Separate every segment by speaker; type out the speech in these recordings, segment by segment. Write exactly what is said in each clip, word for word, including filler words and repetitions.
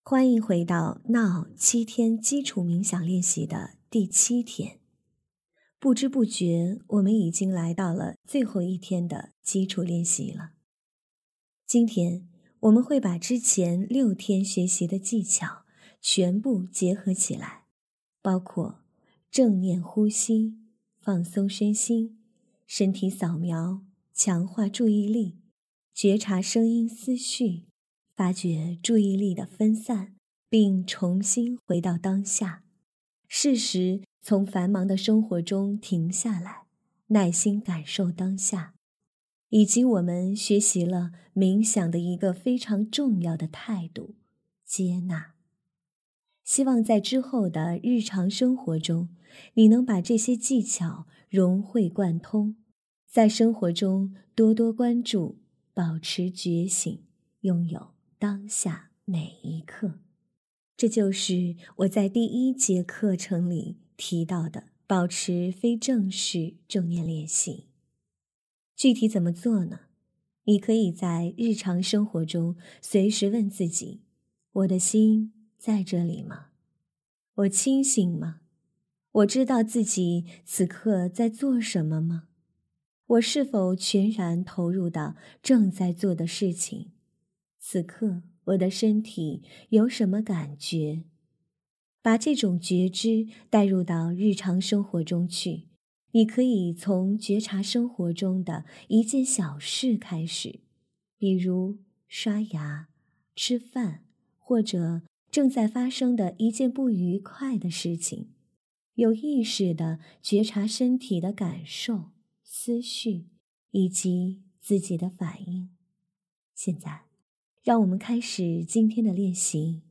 Speaker 1: 欢迎回到 Now 七天基础冥想练习的第七天。不知不觉，我们已经来到了最后一天的基础练习了。今天我们会把之前六天学习的技巧全部结合起来，包括正念呼吸、放松身心、身体扫描、强化注意力、觉察声音思绪、发觉注意力的分散，并重新回到当下，适时从繁忙的生活中停下来，耐心感受当下，以及我们学习了冥想的一个非常重要的态度——接纳。希望在之后的日常生活中，你能把这些技巧融会贯通，在生活中多多关注，保持觉醒，拥有当下每一刻。这就是我在第一节课程里提到的保持非正式正念练习。具体怎么做呢？你可以在日常生活中随时问自己：我的心在这里吗？我清醒吗？我知道自己此刻在做什么吗？我是否全然投入到正在做的事情？此刻我的身体有什么感觉？把这种觉知带入到日常生活中去，你可以从觉察生活中的一件小事开始，比如刷牙、吃饭，或者正在发生的一件不愉快的事情，有意识地觉察身体的感受、思绪以及自己的反应。现在，让我们开始今天的练习。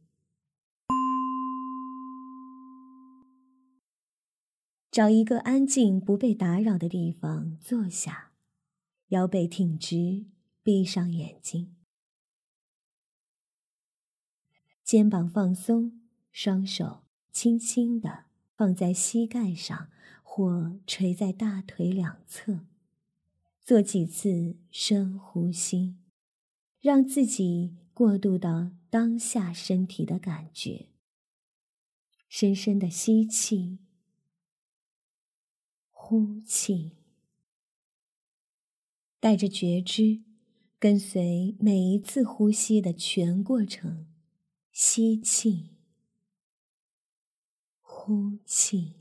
Speaker 1: 找一个安静不被打扰的地方坐下，腰背挺直，闭上眼睛，肩膀放松，双手轻轻地放在膝盖上或垂在大腿两侧，做几次深呼吸，让自己过渡到当下身体的感觉。深深的吸气，呼气，带着觉知，跟随每一次呼吸的全过程，吸气，呼气。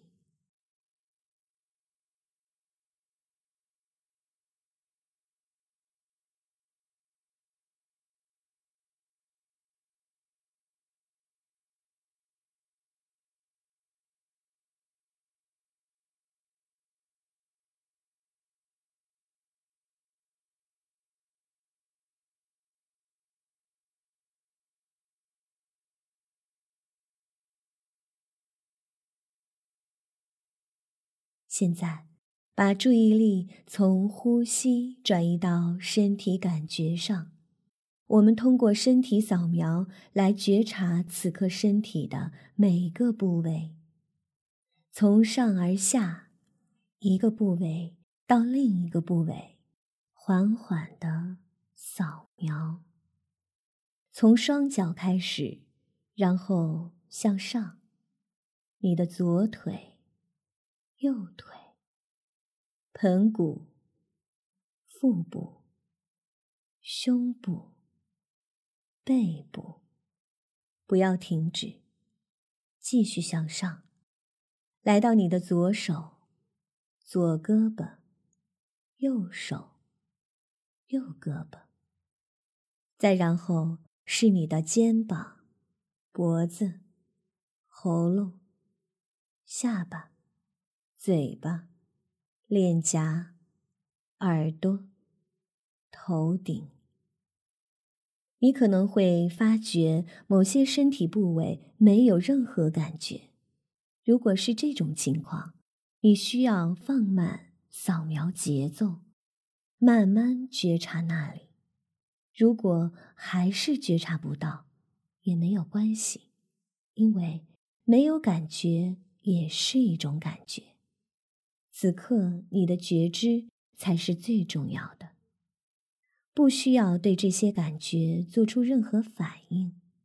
Speaker 1: 现在，把注意力从呼吸转移到身体感觉上。我们通过身体扫描来觉察此刻身体的每个部位，从上而下，一个部位到另一个部位，缓缓地扫描。从双脚开始，然后向上，你的左腿、右腿、盆骨、腹部、胸部、背部，不要停止，继续向上，来到你的左手、左胳膊、右手、右胳膊，再然后是你的肩膀、脖子、喉咙、下巴、嘴巴、脸颊、耳朵、头顶。你可能会发觉某些身体部位没有任何感觉。如果是这种情况，你需要放慢扫描节奏，慢慢觉察那里。如果还是觉察不到，也没有关系，因为没有感觉也是一种感觉。此刻你的觉知才是最重要的。不需要对这些感觉做出任何反应，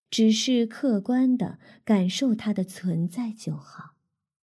Speaker 1: 只是客观地感受它的存在就好。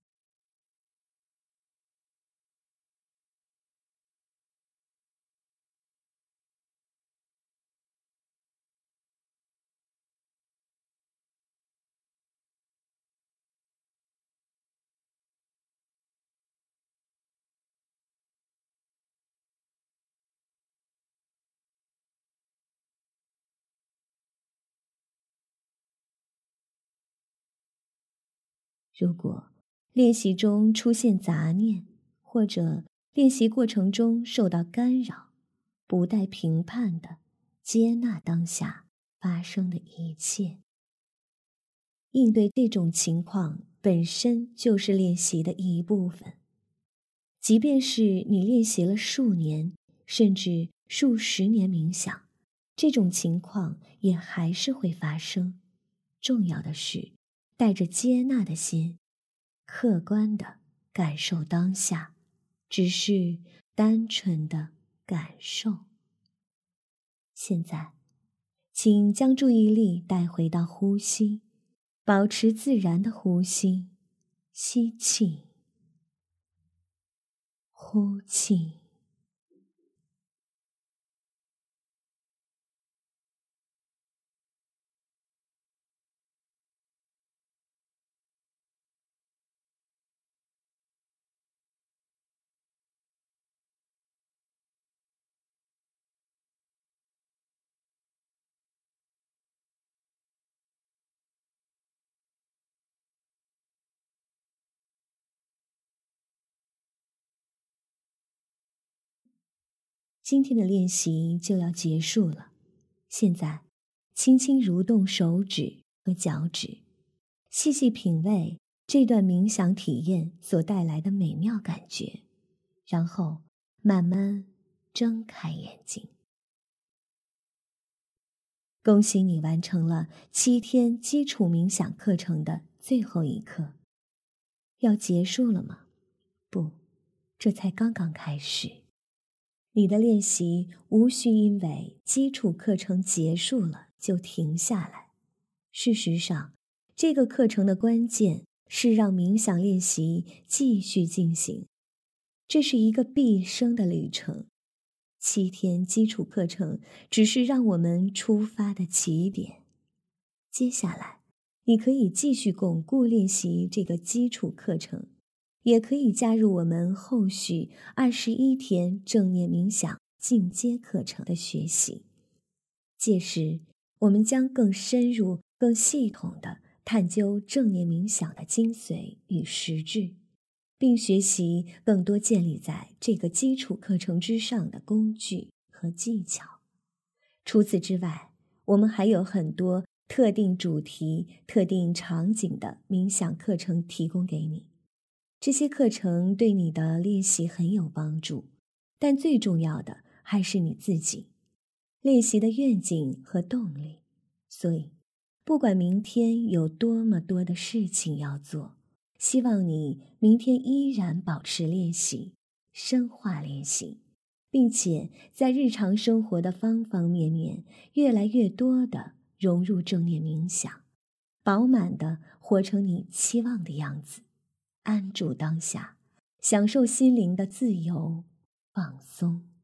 Speaker 1: 如果练习中出现杂念，或者练习过程中受到干扰，不带评判的接纳当下发生的一切。应对这种情况本身就是练习的一部分。即便是你练习了数年，甚至数十年冥想，这种情况也还是会发生。重要的是带着接纳的心，客观地感受当下，只是单纯的感受。现在，请将注意力带回到呼吸，保持自然的呼吸，吸气，呼气。今天的练习就要结束了，现在轻轻蠕动手指和脚趾，细细品味这段冥想体验所带来的美妙感觉，然后慢慢睁开眼睛。恭喜你完成了七天基础冥想课程的最后一课。要结束了吗？不，这才刚刚开始。你的练习无需因为基础课程结束了就停下来。事实上，这个课程的关键是让冥想练习继续进行。这是一个毕生的旅程。七天基础课程只是让我们出发的起点。接下来，你可以继续巩固练习这个基础课程，也可以加入我们后续二十一天正念冥想进阶课程的学习。届时，我们将更深入、更系统地探究正念冥想的精髓与实质，并学习更多建立在这个基础课程之上的工具和技巧。除此之外，我们还有很多特定主题、特定场景的冥想课程提供给你。这些课程对你的练习很有帮助，但最重要的还是你自己练习的愿景和动力。所以，不管明天有多么多的事情要做，希望你明天依然保持练习，深化练习，并且在日常生活的方方面面越来越多地融入正念冥想，饱满地活成你期望的样子，安住当下，享受心灵的自由放松。